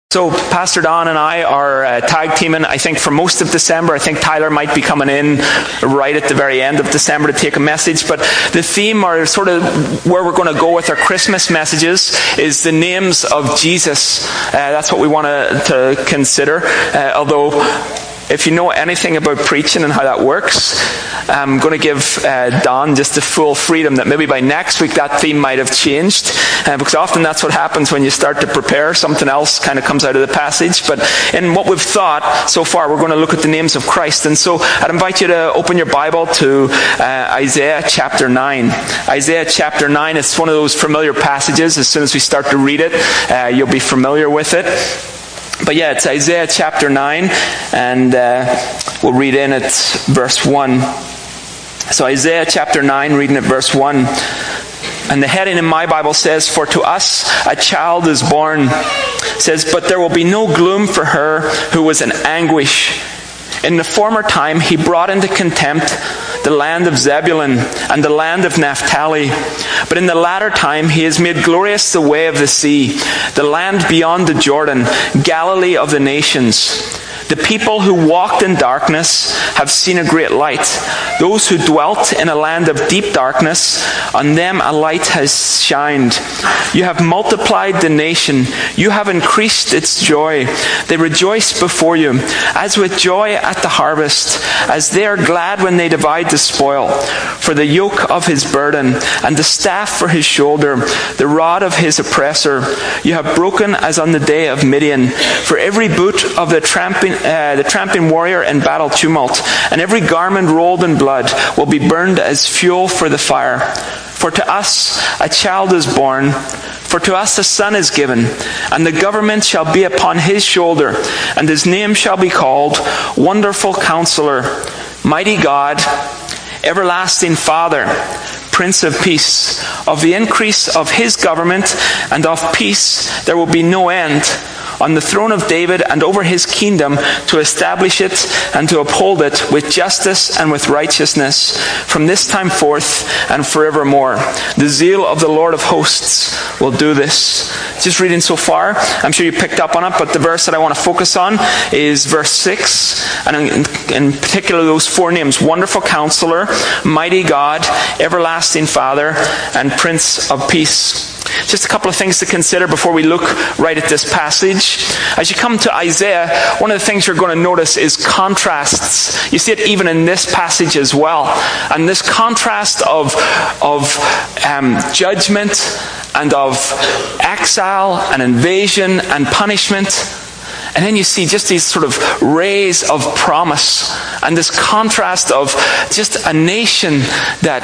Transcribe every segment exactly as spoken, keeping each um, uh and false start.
So Pastor Don and I are uh, tag teaming, I think, for most of December. I think Tyler might be coming in right at the very end of December to take a message. But the theme, or sort of where we're going to go with our Christmas messages, is the names of Jesus. Uh, that's what we want to, to consider. Uh, although, if you know anything about preaching and how that works, I'm going to give uh, Don just the full freedom that maybe by next week that theme might have changed. Uh, because often that's what happens when you start to prepare. Something else kind of comes out of the passage. But in what we've thought so far, we're going to look at the names of Christ. And so I'd invite you to open your Bible to uh, Isaiah chapter nine. Isaiah chapter nine, it's one of those familiar passages. As soon as we start to read it, uh, you'll be familiar with it. But yeah, it's Isaiah chapter nine, and uh, we'll read in at verse one. So Isaiah chapter nine, reading at verse one. And the heading in my Bible says, "For to us a child is born." It says, "But there will be no gloom for her who was in anguish. In the former time he brought into contempt the land of Zebulun and the land of Naphtali. But in the latter time he has made glorious the way of the sea, the land beyond the Jordan, Galilee of the nations. The people who walked in darkness have seen a great light. Those who dwelt in a land of deep darkness, on them a light has shined. You have multiplied the nation. You have increased its joy. They rejoice before you, as with joy at the harvest, as they are glad when they divide the spoil. For the yoke of his burden, and the staff for his shoulder, the rod of his oppressor, you have broken as on the day of Midian. For every boot of the tramping Uh, the tramping warrior in battle tumult, and every garment rolled in blood will be burned as fuel for the fire. For to us a child is born, for to us a son is given, and the government shall be upon his shoulder, and his name shall be called Wonderful Counselor, Mighty God, Everlasting Father, Prince of Peace. Of the increase of his government and of peace there will be no end, on the throne of David and over his kingdom, to establish it and to uphold it with justice and with righteousness from this time forth and forevermore. The zeal of the Lord of hosts will do this." Just reading so far, I'm sure you picked up on it, but the verse that I want to focus on is verse six, and in, in particular those four names: Wonderful Counselor, Mighty God, Everlasting Father, and Prince of Peace. Just a couple of things to consider before we look right at this passage. As you come to Isaiah, one of the things you're going to notice is contrasts. You see it even in this passage as well. And this contrast of, of um, judgment and of exile and invasion and punishment. And then you see just these sort of rays of promise. And this contrast of just a nation that,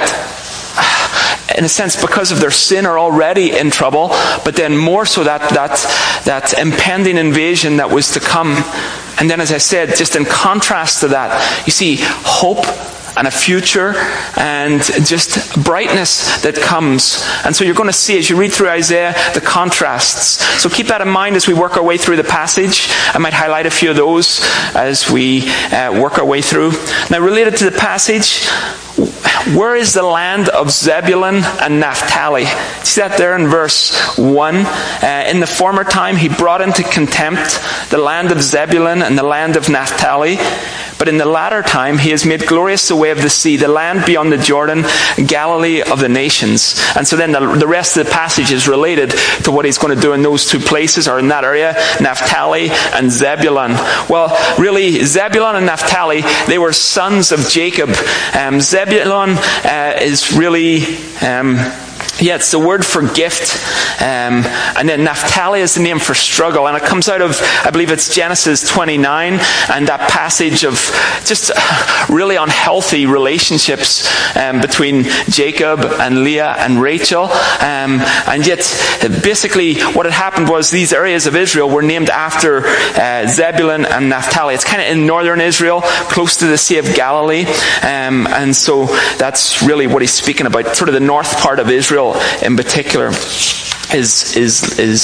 in a sense, because of their sin, are already in trouble, but then more so that that that impending invasion that was to come. And then, as I said, just in contrast to that, you see hope and a future and just brightness that comes. And so you're going to see, as you read through Isaiah, the contrasts. So keep that in mind as we work our way through the passage. I might highlight a few of those as we uh, work our way through. Now, related to the passage, where is the land of Zebulun and Naphtali? See that there in verse one. Uh, in the former time he brought into contempt the land of Zebulun and the land of Naphtali. But in the latter time he has made glorious the way of the sea, the land beyond the Jordan, Galilee of the nations. And so then the, the rest of the passage is related to what he's going to do in those two places, or in that area, Naphtali and Zebulun. Well, really, Zebulun and Naphtali, they were sons of Jacob. Um, Zebulun uh, is really... Um, Yeah, it's the word for gift. Um, and then Naphtali is the name for struggle. And it comes out of, I believe it's Genesis twenty-nine, and that passage of just really unhealthy relationships um, between Jacob and Leah and Rachel. Um, and yet, basically, what had happened was these areas of Israel were named after uh, Zebulun and Naphtali. It's kind of in northern Israel, close to the Sea of Galilee. Um, and so that's really what he's speaking about. Sort of the north part of Israel in particular is is is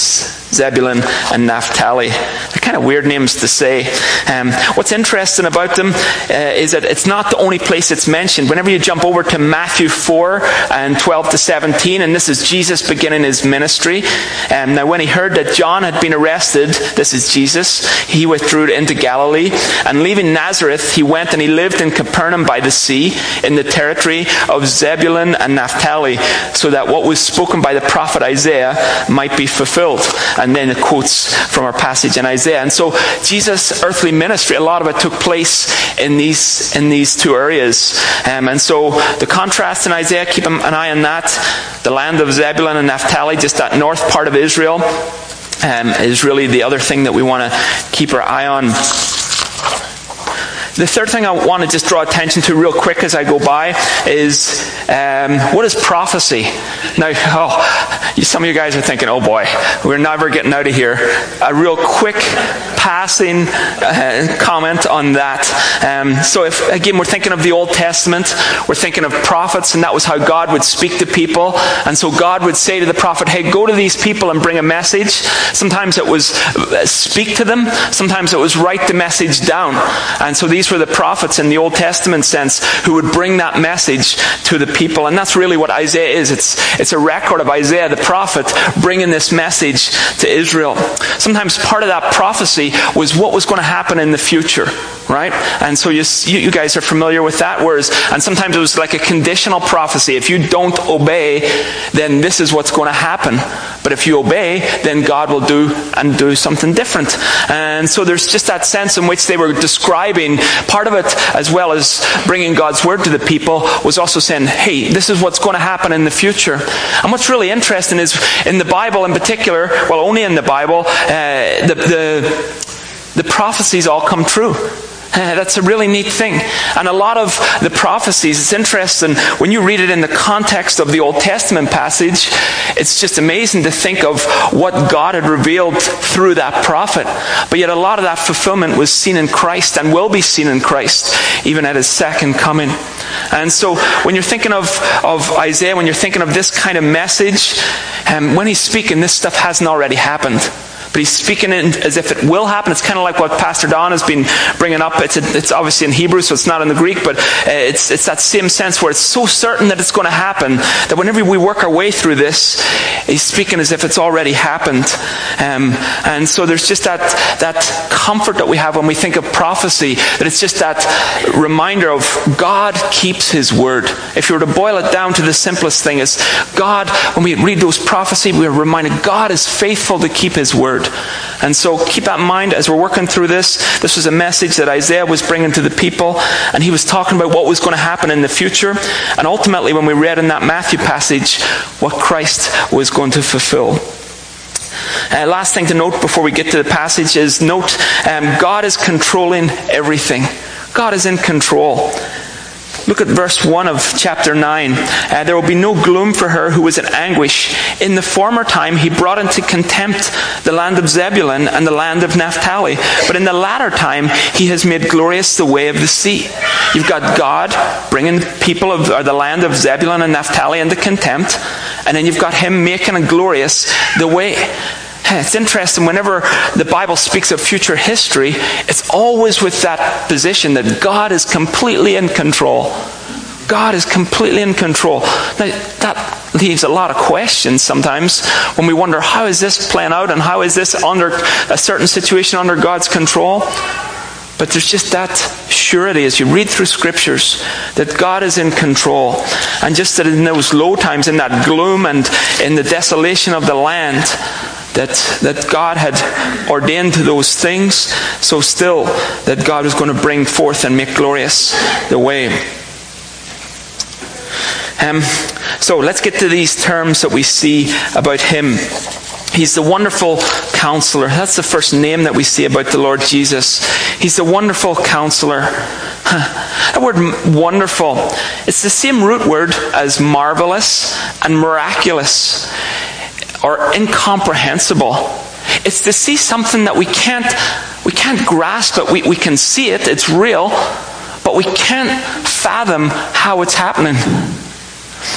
Zebulun and Naphtali. They're kind of weird names to say. Um, what's interesting about them uh, is that it's not the only place it's mentioned. Whenever you jump over to Matthew four and twelve to seventeen, and this is Jesus beginning his ministry. Um, now when he heard that John had been arrested, this is Jesus, he withdrew into Galilee, and leaving Nazareth, he went and he lived in Capernaum by the sea, in the territory of Zebulun and Naphtali, so that what was spoken by the prophet Isaiah might be fulfilled. And then it quotes from our passage in Isaiah. And so Jesus' earthly ministry, a lot of it took place in these in these two areas. Um, and so the contrast in Isaiah, keep an eye on that. The land of Zebulun and Naphtali, just that north part of Israel, um, is really the other thing that we want to keep our eye on. The third thing I want to just draw attention to real quick as I go by is, um, what is prophecy? Now, oh, some of you guys are thinking, oh boy, we're never getting out of here. A real quick passing uh, comment on that. Um, so if, again, we're thinking of the Old Testament, we're thinking of prophets, and that was how God would speak to people. And so God would say to the prophet, hey, go to these people and bring a message. Sometimes it was uh, speak to them. Sometimes it was write the message down. And so these were the prophets in the Old Testament sense who would bring that message to the people. And that's really what Isaiah is. It's, it's a record of Isaiah the prophet bringing this message to Israel. Sometimes part of that prophecy was what was going to happen in the future, right? And so you, you guys are familiar with that. Whereas, and sometimes it was like a conditional prophecy. If you don't obey, then this is what's going to happen. But if you obey, then God will do and do something different. And so there's just that sense in which they were describing. Part of it, as well as bringing God's word to the people, was also saying, hey, this is what's going to happen in the future. And what's really interesting is, in the Bible in particular, well, only in the Bible, uh, the, the, the prophecies all come true. Uh, that's a really neat thing. And a lot of the prophecies, it's interesting, when you read it in the context of the Old Testament passage, it's just amazing to think of what God had revealed through that prophet. But yet a lot of that fulfillment was seen in Christ and will be seen in Christ, even at his second coming. And so when you're thinking of, of Isaiah, when you're thinking of this kind of message, um, when he's speaking, this stuff hasn't already happened. But he's speaking it as if it will happen. It's kind of like what Pastor Don has been bringing up. It's, a, it's obviously in Hebrew, so it's not in the Greek, but it's, it's that same sense where it's so certain that it's going to happen that whenever we work our way through this, he's speaking as if it's already happened. Um, and so there's just that, that comfort that we have when we think of prophecy, that it's just that reminder of God keeps his word. If you were to boil it down to the simplest thing, is God, when we read those prophecies, we are reminded God is faithful to keep his word. And so keep that in mind as we're working through this. This was a message that Isaiah was bringing to the people, and he was talking about what was going to happen in the future, and ultimately, when we read in that Matthew passage, what Christ was going to fulfill. Uh, last thing to note before we get to the passage is note um, God is controlling everything. God is in control. Look at verse one of chapter nine. Uh, there will be no gloom for her who was in anguish. In the former time he brought into contempt the land of Zebulun and the land of Naphtali. But in the latter time he has made glorious the way of the sea. You've got God bringing people of or the land of Zebulun and Naphtali into contempt. And then you've got him making glorious the way. It's interesting, whenever the Bible speaks of future history, it's always with that position that God is completely in control. God is completely in control. Now, that leaves a lot of questions sometimes when we wonder, how is this playing out, and how is this under a certain situation under God's control? But there's just that surety as you read through scriptures that God is in control. And just that in those low times, in that gloom and in the desolation of the land, that that God had ordained to those things, so still that God was going to bring forth and make glorious the way. Um, so let's get to these terms that we see about him. He's the wonderful counselor. That's the first name that we see about the Lord Jesus. He's the wonderful counselor. That word wonderful, it's the same root word as marvelous and miraculous, or incomprehensible. It's to see something that we can't we can't grasp it. We, we can see it, it's real, but we can't fathom how it's happening.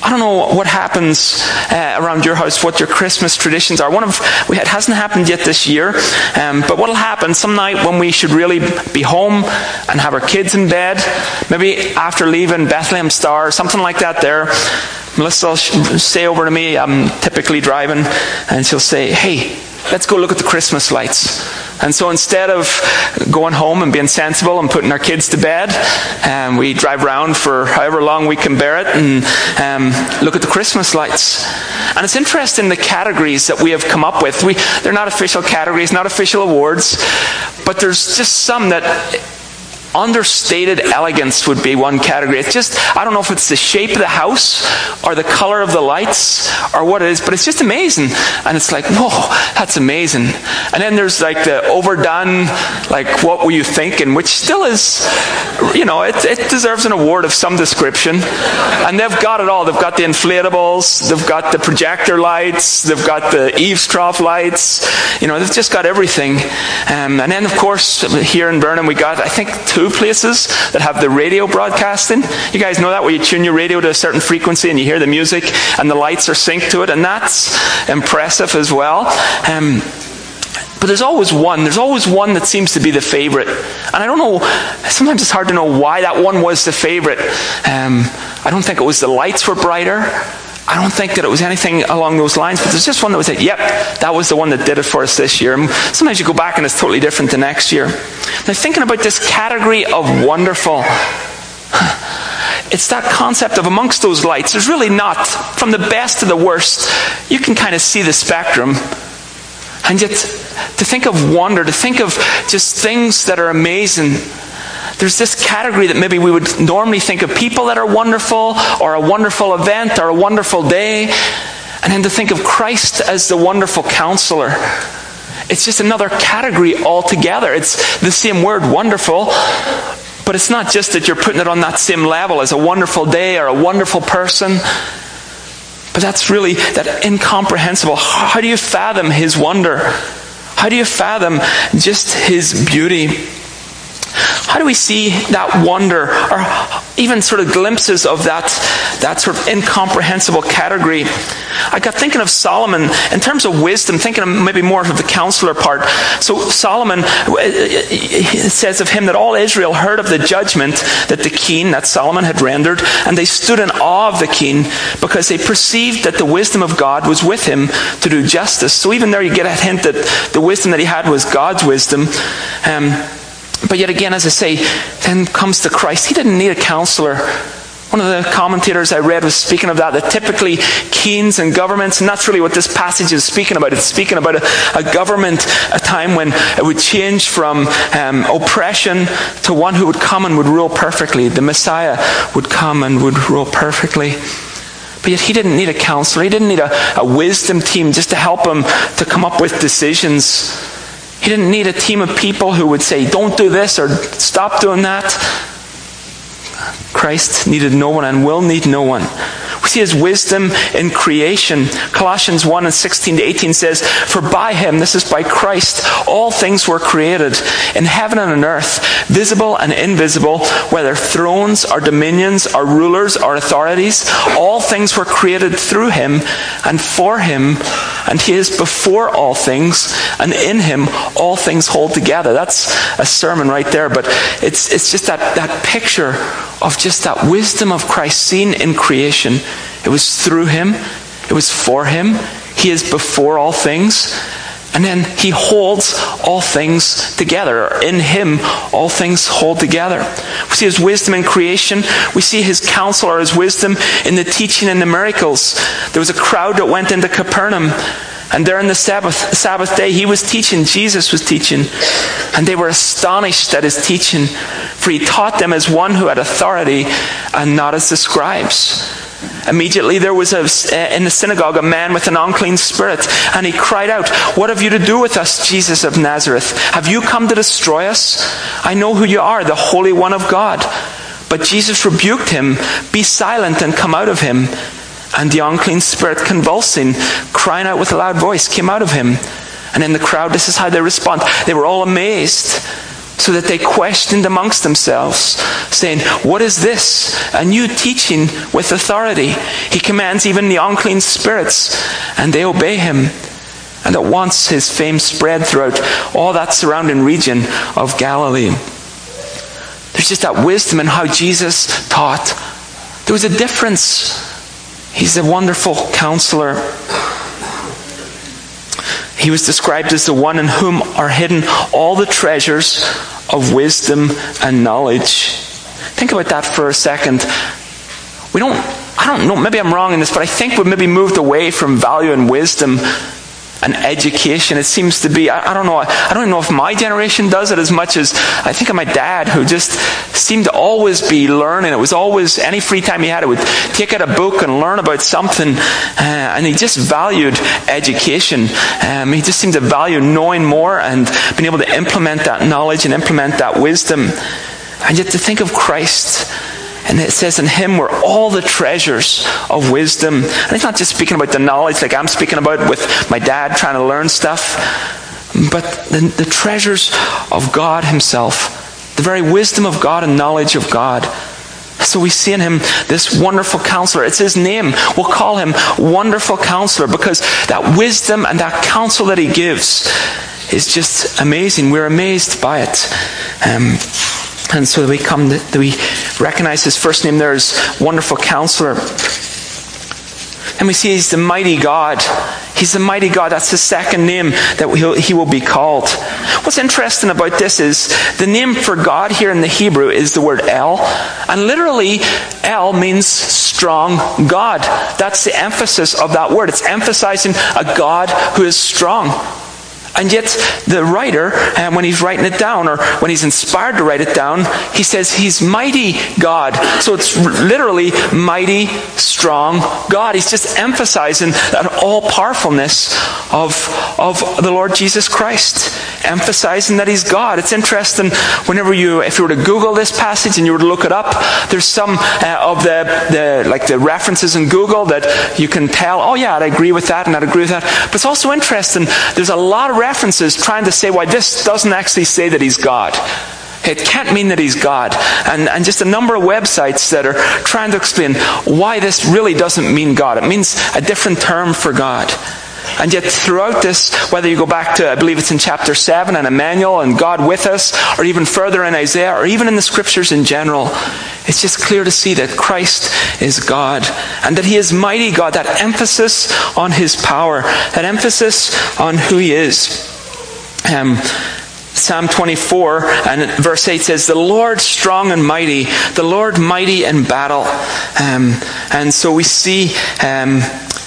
I don't know what happens uh, around your house, what your Christmas traditions are. One of we, it hasn't happened yet this year, um, but what will happen some night when we should really be home and have our kids in bed, maybe after leaving Bethlehem Star, something like that there, Melissa will say over to me, I'm typically driving, and she'll say, hey, let's go look at the Christmas lights. And so instead of going home and being sensible and putting our kids to bed, um, we drive around for however long we can bear it and um, look at the Christmas lights. And it's interesting the categories that we have come up with. We, they're not official categories, not official awards, but there's just some that... Understated elegance would be one category. It's just, I don't know if it's the shape of the house or the color of the lights or what it is, but it's just amazing. And it's like, whoa, that's amazing. And then there's like the overdone, like, what were you thinking? Which still is, you know, it, it deserves an award of some description. And they've got it all. They've got the inflatables, they've got the projector lights, they've got the eavesdrop lights, you know, they've just got everything. Um, and then, of course, here in Burnham, we got, I think, two places that have the radio broadcasting. You guys know that, where you tune your radio to a certain frequency and you hear the music and the lights are synced to it, and that's impressive as well. Um, but there's always one. There's always one that seems to be the favorite. And I don't know, sometimes it's hard to know why that one was the favorite. Um, I don't think it was the lights were brighter. I don't think that it was anything along those lines, but there's just one that was like, yep, that was the one that did it for us this year. And sometimes you go back and it's totally different the next year. Now, thinking about this category of wonderful, it's that concept of amongst those lights, there's really not, from the best to the worst, you can kind of see the spectrum. And yet, to think of wonder, to think of just things that are amazing, there's this category that maybe we would normally think of people that are wonderful, or a wonderful event, or a wonderful day, and then to think of Christ as the wonderful counselor. It's just another category altogether. It's the same word, wonderful, but it's not just that you're putting it on that same level as a wonderful day or a wonderful person, but that's really that incomprehensible. How do you fathom His wonder? How do you fathom just His beauty? How do we see that wonder, or even sort of glimpses of that, that sort of incomprehensible category? I got thinking of Solomon, in terms of wisdom, thinking of maybe more of the counselor part. So Solomon, it says of him that all Israel heard of the judgment that the king, that Solomon, had rendered, and they stood in awe of the king, because they perceived that the wisdom of God was with him to do justice. So even there you get a hint that the wisdom that he had was God's wisdom. Um, But yet again, as I say, then comes to Christ. He didn't need a counselor. One of the commentators I read was speaking of that, that typically kings and governments, and that's really what this passage is speaking about. It's speaking about a, a government, a time when it would change from um, oppression to one who would come and would rule perfectly. The Messiah would come and would rule perfectly. But yet he didn't need a counselor. He didn't need a, a wisdom team just to help him to come up with decisions. He didn't need a team of people who would say, don't do this or stop doing that. Christ needed no one and will need no one. We see His wisdom in creation. Colossians one and sixteen to eighteen says, for by Him, this is by Christ, all things were created in heaven and on earth, visible and invisible, whether thrones or dominions or rulers or authorities. All things were created through Him and for Him, and He is before all things, and in Him all things hold together. That's a sermon right there, but it's it's just that, that picture of just that wisdom of Christ seen in creation. It was through Him. It was for Him. He is before all things. And then He holds all things together. In Him, all things hold together. We see His wisdom in creation. We see His counsel or His wisdom in the teaching and the miracles. There was a crowd that went into Capernaum, and there on the Sabbath, Sabbath day, He was teaching, Jesus was teaching. And they were astonished at His teaching, for He taught them as one who had authority and not as the scribes. Immediately there was a, in the synagogue a man with an unclean spirit, and he cried out, what have you to do with us, Jesus of Nazareth? Have you come to destroy us? I know who you are, the Holy One of God. But Jesus rebuked him, be silent and come out of him. And the unclean spirit, convulsing, crying out with a loud voice, came out of him. And in the crowd, this is how they respond. They were all amazed. so that they questioned amongst themselves, saying, "What is this? A new teaching with authority. He commands even the unclean spirits, and they obey him." And at once his fame spread throughout all that surrounding region of Galilee. There's just that wisdom in how Jesus taught. There was a difference. He's a wonderful counselor. He was described as the one in whom are hidden all the treasures of wisdom and knowledge. Think about that for a second. We don't, I don't know, maybe I'm wrong in this, but I think we've maybe moved away from valuing wisdom and education. It seems to be, I, I don't know, I don't even know if my generation does it as much as I think of my dad, who just seemed to always be learning. It was always, any free time he had, it would take out a book and learn about something. Uh, and he just valued education. Um, he just seemed to value knowing more and being able to implement that knowledge and implement that wisdom. And yet to think of Christ, and it says in him were all the treasures of wisdom. And he's not just speaking about the knowledge like I'm speaking about with my dad trying to learn stuff, but the, the treasures of God himself, the very wisdom of God and knowledge of God. So we see in him this wonderful counselor. It's his name. We'll call him Wonderful Counselor, because that wisdom and that counsel that he gives is just amazing. We're amazed by it. Um, And so we come to, we recognize his first name there as Wonderful Counselor. And we see he's the mighty God. He's the mighty God. That's the second name that he will be called. What's interesting about this is the name for God here in the Hebrew is the word El. And literally, El means strong God. That's the emphasis of that word. It's emphasizing a God who is strong. And yet the writer, and when he's writing it down, or when he's inspired to write it down, he says he's mighty God. So it's literally mighty, strong God. He's just emphasizing that all-powerfulness of, of the Lord Jesus Christ. Emphasizing that he's God. It's interesting, whenever you, if you were to Google this passage and you were to look it up, there's some uh, of the, the, like the references in Google that you can tell, oh yeah, I'd agree with that and I'd agree with that. But it's also interesting, there's a lot of references trying to say why this doesn't actually say that he's God. It can't mean that he's God. And, and just a number of websites that are trying to explain why this really doesn't mean God. It means a different term for God. And yet throughout this, whether you go back to, I believe it's in chapter seven, and Emmanuel and God with us, or even further in Isaiah, or even in the scriptures in general, it's just clear to see that Christ is God, and that he is mighty God. That emphasis on his power, that emphasis on who he is. Um, Psalm twenty-four and verse eight says, "The Lord strong and mighty, the Lord mighty in battle." Um, and so we see... Um,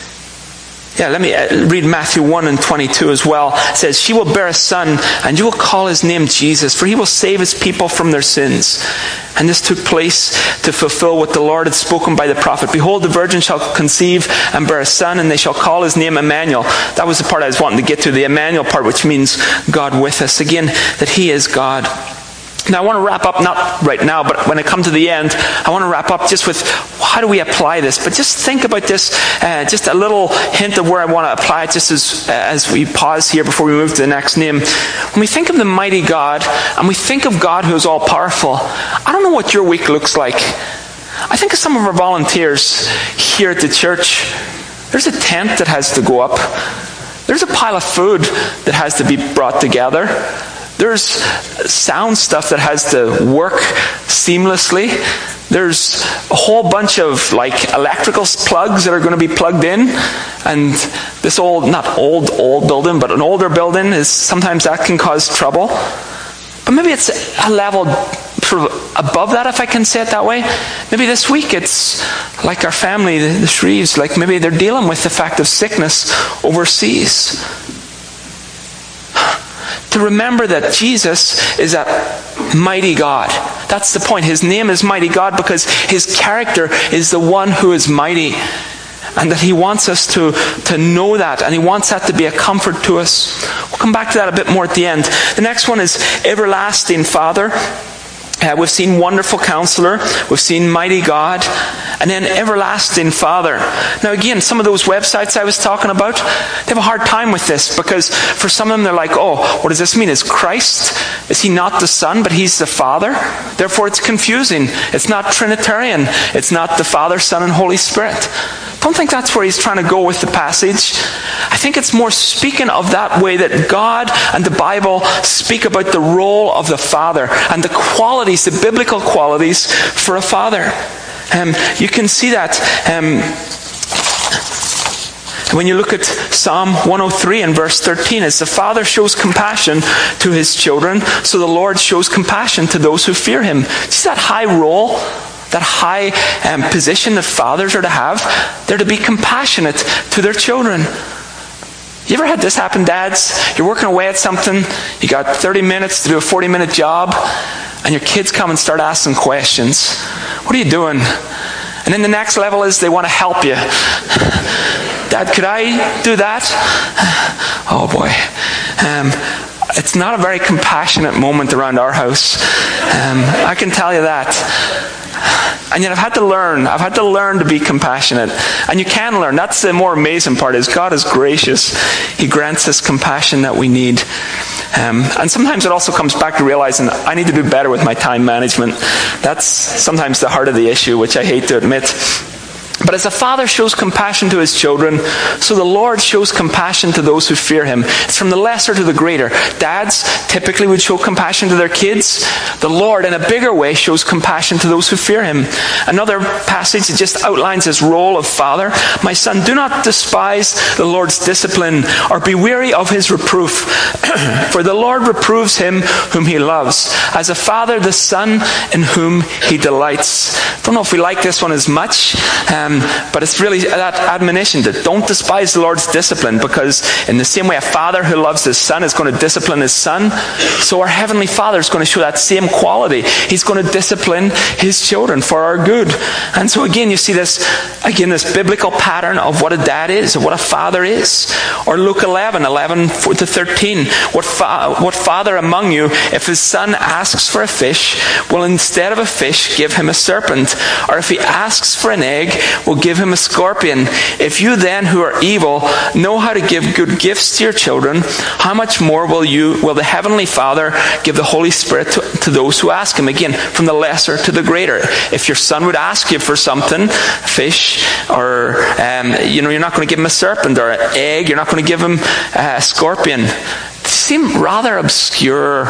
Yeah, let me read Matthew one and twenty-two as well. It says, "She will bear a son, and you will call his name Jesus, for he will save his people from their sins." And this took place to fulfill what the Lord had spoken by the prophet. "Behold, the virgin shall conceive and bear a son, and they shall call his name Emmanuel." That was the part I was wanting to get to, the Emmanuel part, which means God with us. Again, that he is God. Now I want to wrap up, not right now, but when I come to the end, I want to wrap up just with how do we apply this. But just think about this, uh, just a little hint of where I want to apply it, just as, as we pause here before we move to the next name. When we think of the mighty God, and we think of God who is all-powerful, I don't know what your week looks like. I think of some of our volunteers here at the church. There's a tent that has to go up. There's a pile of food that has to be brought together. There's sound stuff that has to work seamlessly. There's a whole bunch of like electrical plugs that are going to be plugged in. And this old, not old, old building, but an older building, is sometimes that can cause trouble. But maybe it's a level sort of above that, if I can say it that way. Maybe this week it's like our family, the, the Shreves, like maybe they're dealing with the fact of sickness overseas. To remember that Jesus is a mighty God. That's the point. His name is mighty God because his character is the one who is mighty. And that he wants us to, to know that. And he wants that to be a comfort to us. We'll come back to that a bit more at the end. The next one is Everlasting Father. Uh, we've seen Wonderful Counselor, we've seen Mighty God, and then Everlasting Father. Now again, some of those websites I was talking about, they have a hard time with this, because for some of them they're like, oh, what does this mean? Is Christ, is he not the Son, but he's the Father? Therefore it's confusing. It's not Trinitarian. It's not the Father, Son, and Holy Spirit. Don't think that's where he's trying to go with the passage. I think it's more speaking of that way that God and the Bible speak about the role of the Father and the qualities, the biblical qualities for a father. Um, you can see that um, when you look at Psalm one oh three and verse thirteen, as the Father shows compassion to his children, so the Lord shows compassion to those who fear him. See that high role? That high um, position that fathers are to have? They're to be compassionate to their children. You ever had this happen, dads? You're working away at something, you got thirty minutes to do a forty minute job, and your kids come and start asking questions. What are you doing? And then the next level is they want to help you. Dad, could I do that? Oh boy. Um, it's not a very compassionate moment around our house. Um, I can tell you that. And yet I've had to learn. I've had to learn to be compassionate. And you can learn. That's the more amazing part, is God is gracious. He grants us compassion that we need. Um, and sometimes it also comes back to realizing I need to do better with my time management. That's sometimes the heart of the issue, which I hate to admit. But as a father shows compassion to his children, so the Lord shows compassion to those who fear him. It's from the lesser to the greater. Dads typically would show compassion to their kids. The Lord, in a bigger way, shows compassion to those who fear him. Another passage that just outlines his role of father. My son, do not despise the Lord's discipline, or be weary of his reproof. For the Lord reproves him whom he loves, as a father the son in whom he delights. Don't know if we like this one as much. Um, but it's really that admonition that don't despise the Lord's discipline, because in the same way a father who loves his son is going to discipline his son, so our Heavenly Father is going to show that same quality. He's going to discipline his children for our good. And so again, you see this, again, this biblical pattern of what a dad is, or what a father is. Or Luke eleven, eleven to thirteen. What, fa- what father among you, if his son asks for a fish, will instead of a fish give him a serpent? Or if he asks for an egg, will give him a scorpion? If you then, who are evil, know how to give good gifts to your children, how much more will you, will the Heavenly Father give the Holy Spirit to, to those who ask him? Again, from the lesser to the greater. If your son would ask you for something, fish, or um, you know, you're not going to give him a serpent, or an egg, you're not going to give him a scorpion. They seem rather obscure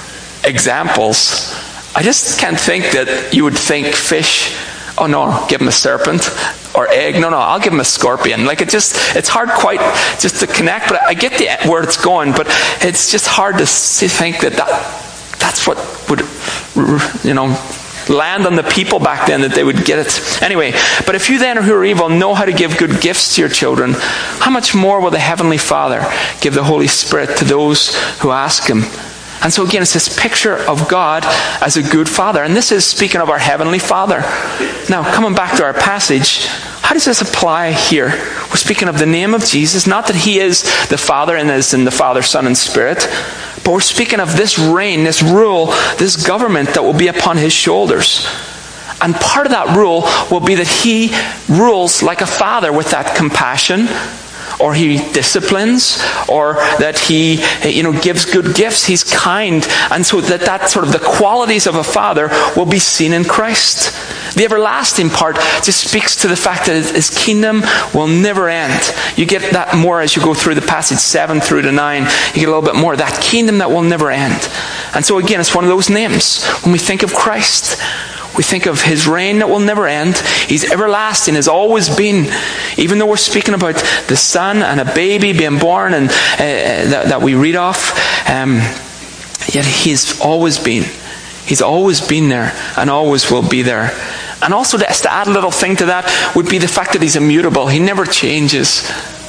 examples. I just can't think that you would think fish, oh no, give him a serpent, or egg, no, no, I'll give him a scorpion. Like it just, it's hard quite just to connect, but I get the, where it's going, but it's just hard to think that, that that's what would, you know, land on the people back then, that they would get it. Anyway, but if you then who are evil know how to give good gifts to your children, how much more will the Heavenly Father give the Holy Spirit to those who ask him? And so again, it's this picture of God as a good father. And this is speaking of our Heavenly Father. Now, coming back to our passage, how does this apply here? We're speaking of the name of Jesus. Not that he is the Father and is in the Father, Son, and Spirit. But we're speaking of this reign, this rule, this government that will be upon his shoulders. And part of that rule will be that he rules like a father, with that compassion, or he disciplines, or that he, you know, gives good gifts. He's kind. And so that, that sort of the qualities of a father will be seen in Christ. The everlasting part just speaks to the fact that his kingdom will never end. You get that more as you go through the passage seven through to nine. You get a little bit more. That kingdom that will never end. And so again, it's one of those names. When we think of Christ, we think of his reign that will never end. He's everlasting, has always been. Even though we're speaking about the son and a baby being born, and uh, that, that we read off, um, yet he's always been. He's always been there and always will be there. And also, just to add a little thing to that, would be the fact that he's immutable. He never changes.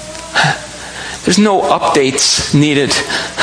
There's no updates needed.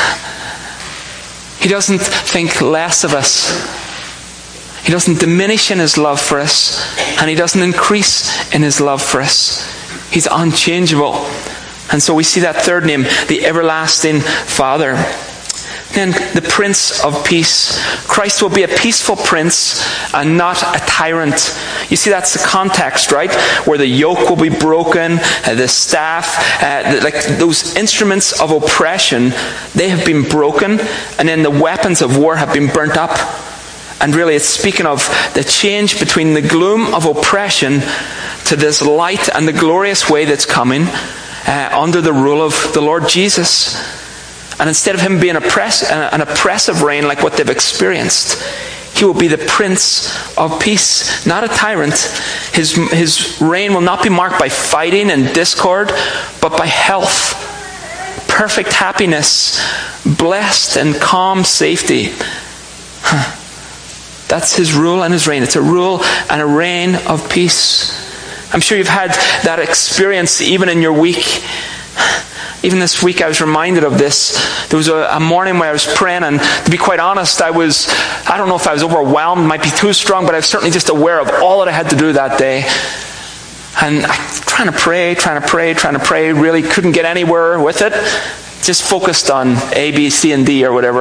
He doesn't think less of us. He doesn't diminish in his love for us, and he doesn't increase in his love for us. He's unchangeable. And so we see that third name, the Everlasting Father. Then the Prince of Peace. Christ will be a peaceful prince and not a tyrant. You see, that's the context, right? Where the yoke will be broken, uh, the staff, uh, the, like those instruments of oppression, they have been broken, and then the weapons of war have been burnt up. And really it's speaking of the change between the gloom of oppression to this light and the glorious way that's coming uh, under the rule of the Lord Jesus. And instead of him being oppress, uh, an oppressive reign like what they've experienced, he will be the Prince of Peace, not a tyrant. His, his reign will not be marked by fighting and discord, but by health, perfect happiness, blessed and calm safety. Huh. That's his rule and his reign. It's a rule and a reign of peace. I'm sure you've had that experience even in your week. Even this week I was reminded of this. There was a, a morning where I was praying, and to be quite honest, I was, I don't know if I was overwhelmed, might be too strong, but I was certainly just aware of all that I had to do that day. And I was trying to pray, trying to pray, trying to pray, really couldn't get anywhere with it. Just focused on A, B, C, and D or whatever.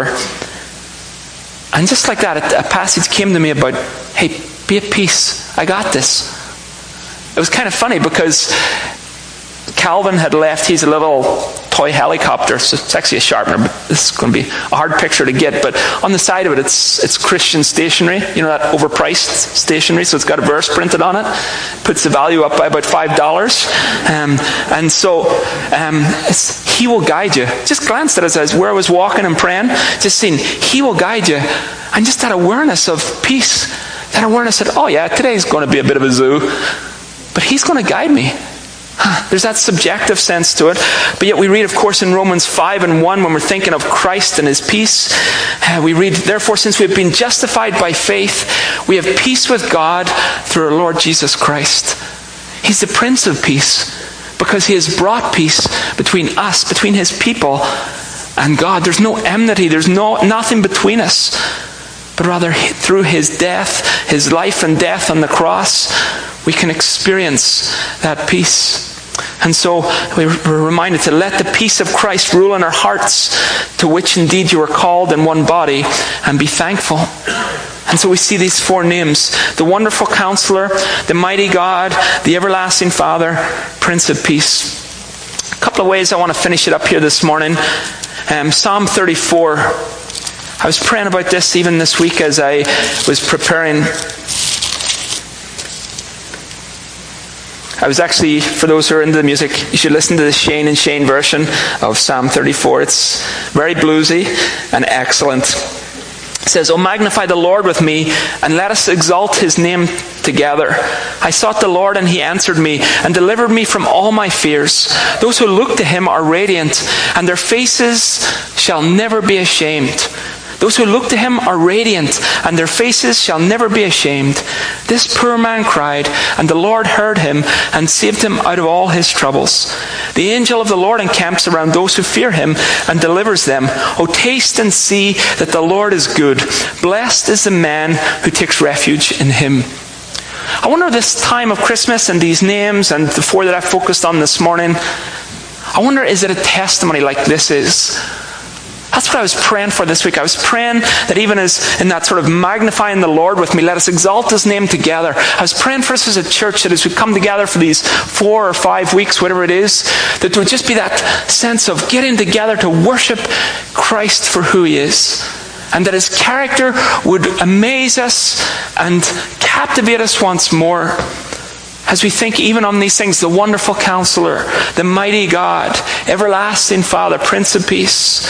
And just like that, a, a passage came to me about, hey, be at peace. I got this. It was kind of funny because Calvin had left. He's a little toy helicopter, so it's actually a sharpener, but this is going to be a hard picture to get. But on the side of it, it's it's Christian stationery, you know, that overpriced stationery, so it's got a verse printed on it. Puts the value up by about five dollars. Um, and so um, it's, he will guide you. Just glanced at it as where I was walking and praying, just seeing, he will guide you. And just that awareness of peace, that awareness that, oh yeah, today's going to be a bit of a zoo, but he's going to guide me. There's that subjective sense to it. But yet we read, of course, in Romans five and one, when we're thinking of Christ and his peace, uh, we read, therefore, since we have been justified by faith, we have peace with God through our Lord Jesus Christ. He's the Prince of Peace because he has brought peace between us, between his people and God. There's no enmity. There's no nothing between us. But rather, through his death, his life and death on the cross, we can experience that peace. And so we're reminded to let the peace of Christ rule in our hearts, to which indeed you are called in one body, and be thankful. And so we see these four names: the Wonderful Counselor, the Mighty God, the Everlasting Father, Prince of Peace. A couple of ways I want to finish it up here this morning. Um, Psalm thirty-four. I was praying about this even this week as I was preparing. I was actually, for those who are into the music, you should listen to the Shane and Shane version of Psalm thirty-four. It's very bluesy and excellent. It says, "O magnify the Lord with me, and let us exalt his name together. I sought the Lord, and he answered me, and delivered me from all my fears. Those who look to him are radiant, and their faces shall never be ashamed." Those who look to him are radiant, and their faces shall never be ashamed. This poor man cried, and the Lord heard him, and saved him out of all his troubles. The angel of the Lord encamps around those who fear him, and delivers them. O taste and see that the Lord is good. Blessed is the man who takes refuge in him. I wonder, this time of Christmas and these names and the four that I focused on this morning, I wonder, is it a testimony like this is? That's what I was praying for this week. I was praying that even as in that sort of magnifying the Lord with me, let us exalt his name together. I was praying for us as a church that as we come together for these four or five weeks, whatever it is, that there would just be that sense of getting together to worship Christ for who he is. And that his character would amaze us and captivate us once more. As we think even on these things, the Wonderful Counselor, the Mighty God, Everlasting Father, Prince of Peace.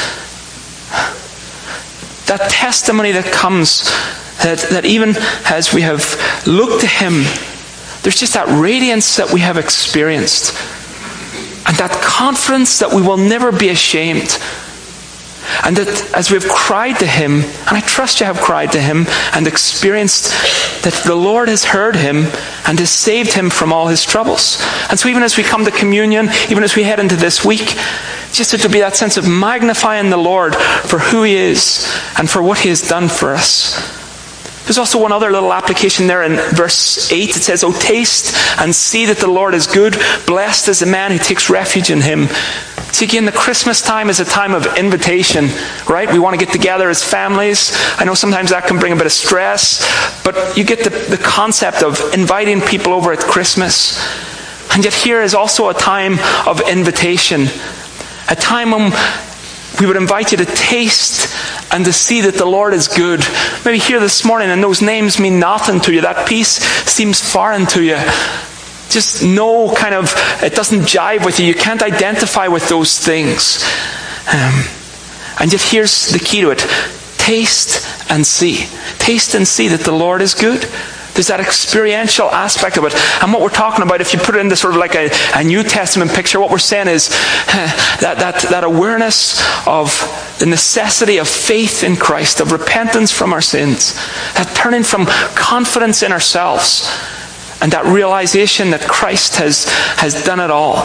That testimony that comes, that, that even as we have looked to him, there's just that radiance that we have experienced. And that confidence that we will never be ashamed. And that as we've cried to him, and I trust you have cried to him, and experienced that the Lord has heard him and has saved him from all his troubles. And so even as we come to communion, even as we head into this week, just that to be that sense of magnifying the Lord for who he is and for what he has done for us. There's also one other little application there in verse eight. It says, "O taste and see that the Lord is good. Blessed is the man who takes refuge in him." See, again, the Christmas time is a time of invitation, right? We want to get together as families. I know sometimes that can bring a bit of stress, but you get the, the concept of inviting people over at Christmas. And yet here is also a time of invitation, a time when we would invite you to taste and to see that the Lord is good. Maybe here this morning and those names mean nothing to you. That peace seems foreign to you. Just no kind of, it doesn't jive with you. You can't identify with those things. Um, and yet here's the key to it. Taste and see. Taste and see that the Lord is good. There's that experiential aspect of it. And what we're talking about, if you put it into sort of like a, a New Testament picture, what we're saying is that, that, that awareness of the necessity of faith in Christ, of repentance from our sins, that turning from confidence in ourselves, and that realization that Christ has, has done it all.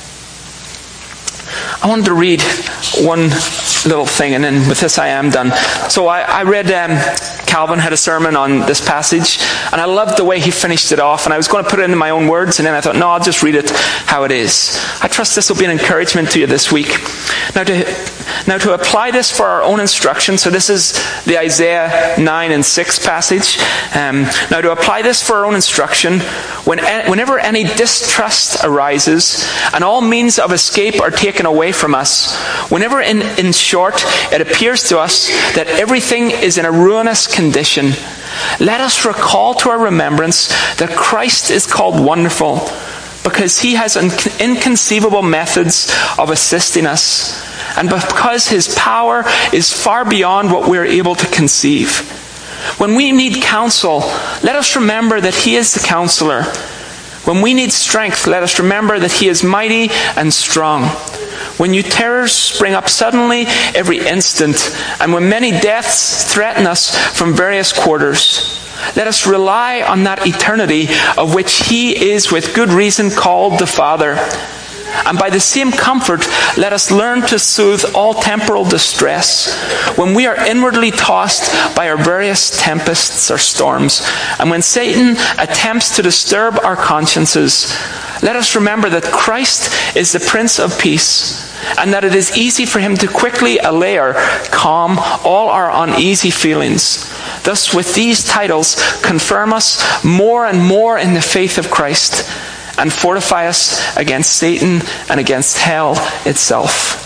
I wanted to read one little thing, and then with this I am done. So I, I read, um, Calvin had a sermon on this passage, and I loved the way he finished it off, and I was going to put it into my own words, and then I thought, no, I'll just read it how it is. I trust this will be an encouragement to you this week. Now to, now to apply this for our own instruction, so this is the Isaiah nine and six passage. Um, now to apply this for our own instruction, when, whenever any distrust arises, and all means of escape are taken away from us, whenever in, in short it appears to us that everything is in a ruinous condition, let us recall to our remembrance that Christ is called Wonderful, because he has inconceivable methods of assisting us, and because his power is far beyond what we are able to conceive. When we need counsel, let us remember that he is the counselor. When we need strength, let us remember that he is mighty and strong. When new terrors spring up suddenly every instant, and when many deaths threaten us from various quarters, let us rely on that eternity of which he is with good reason called the Father. And by the same comfort, let us learn to soothe all temporal distress when we are inwardly tossed by our various tempests or storms. And when Satan attempts to disturb our consciences, let us remember that Christ is the Prince of Peace, and that it is easy for him to quickly allay or calm all our uneasy feelings. Thus, with these titles, confirm us more and more in the faith of Christ, and fortify us against Satan and against hell itself.